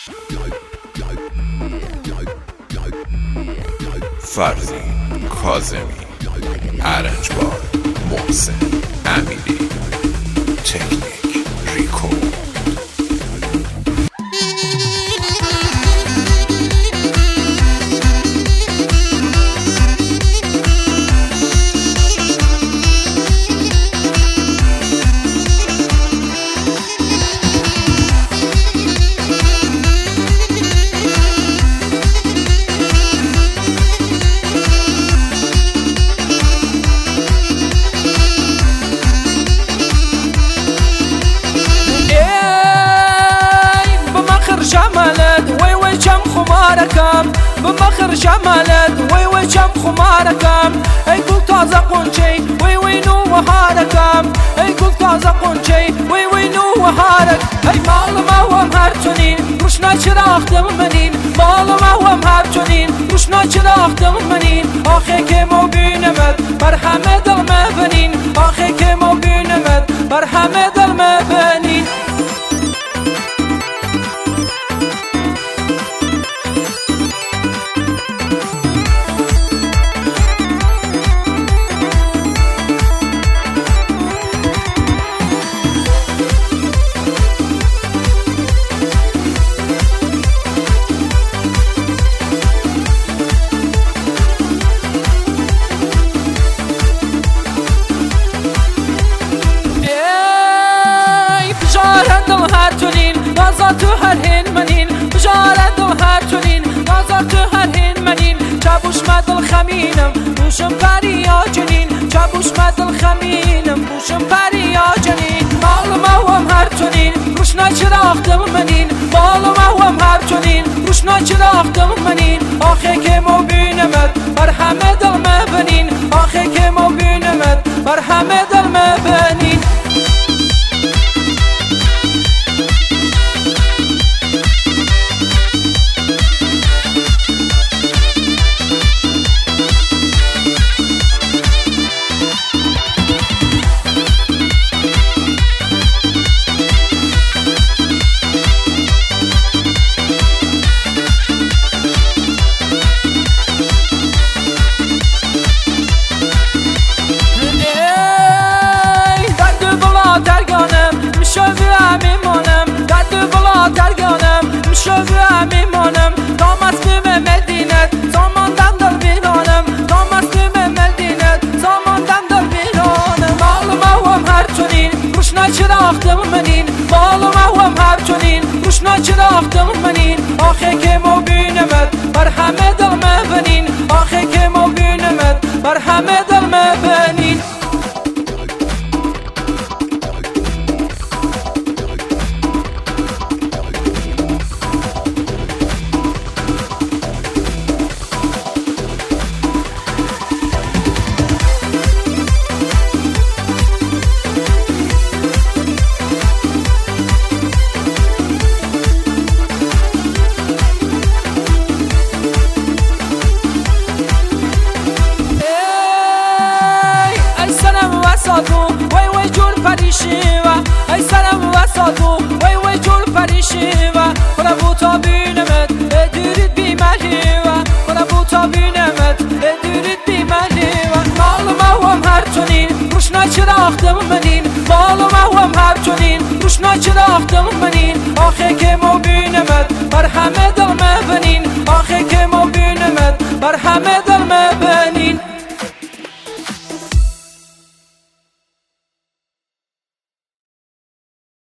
فرزین کاظمی، ارنجبار محسن امیری، تکنیک ریکورد. شمالت وي وي كم خماركم بمخر شمالت وي وي كم خماركم اي قلت تازه قنشي وي وي نو وهاركم اي قلت تازه قنشي وي وي نو وهارك اي مال ما هو مهرتونين روشنا چراغ دمنين مال ما هو مهرتونين روشنا چراغ دمنين آخه که مو بینمت بر همه دل مبنین آخه که مو بینمت بر همه دل مبنین تو هر هین منین بجارت دل هر تونین نازار تو هر هین منین چابوش مدل خمینم بوشم پریا جنین چابوش مدل خمینم بوشم پریا جنین مال ما هم هر تونین روشنا چراغ دل منین مال ما هم هر تونین روشنا چراغ دل منین آخه که مو بینمت بر همه دل مبنین آخه که مو بینمت بر همه دل مبنین شویم میمانم تا مسلم مدینت زماندم در بیرانم تا مسلم مدینت زماندم در بیرانم مال ما هم هر تونین روشنا چراغ دل منین مال ما هم هر تونین روشنا چراغ دل منین آخه که مو بینمت بر همه دل مبنین آخه که مو بینمت بر همه دل مبنین وای وای جور پریشیوا ای سرم وسادو وای وای جور پریشیوا خدا بوتا بینمت ادیرید بیمالیوا خدا بوتا بینمت ادیرید بیمالیوا مال ما هم هر تونین روشنا چراغ دل منین مال ما هم هر تونین روشنا چراغ دل منین